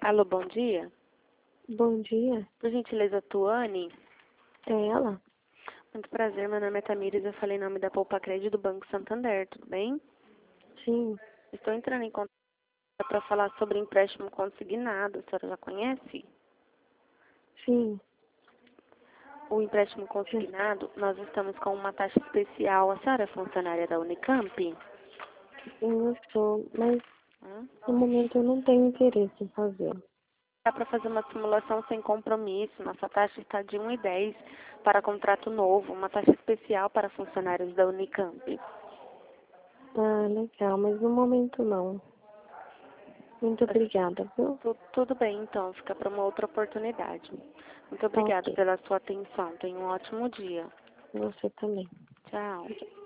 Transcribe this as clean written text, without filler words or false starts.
Alô, bom dia. Bom dia, Por gentileza, Tuane. é ela? Muito prazer, meu nome é Tamires, eu falei em nome da Poupa Crédito do Banco Santander, tudo bem? Sim, Estou entrando em contato para falar sobre empréstimo consignado, a senhora já conhece? sim, O empréstimo sim, consignado, nós estamos com uma taxa especial. A senhora é funcionária da Unicamp? eu sou, mas Hã? no momento eu não tenho interesse em fazer. Dá para fazer uma simulação sem compromisso. Nossa taxa está de 1,10 para contrato novo, uma taxa especial para funcionários da Unicamp. Ah, legal, mas no momento não. Muito obrigada, viu? Tudo bem, então, fica para uma outra oportunidade. Muito Tá obrigada ok, pela sua atenção. Tenha um ótimo dia. você também. Tchau.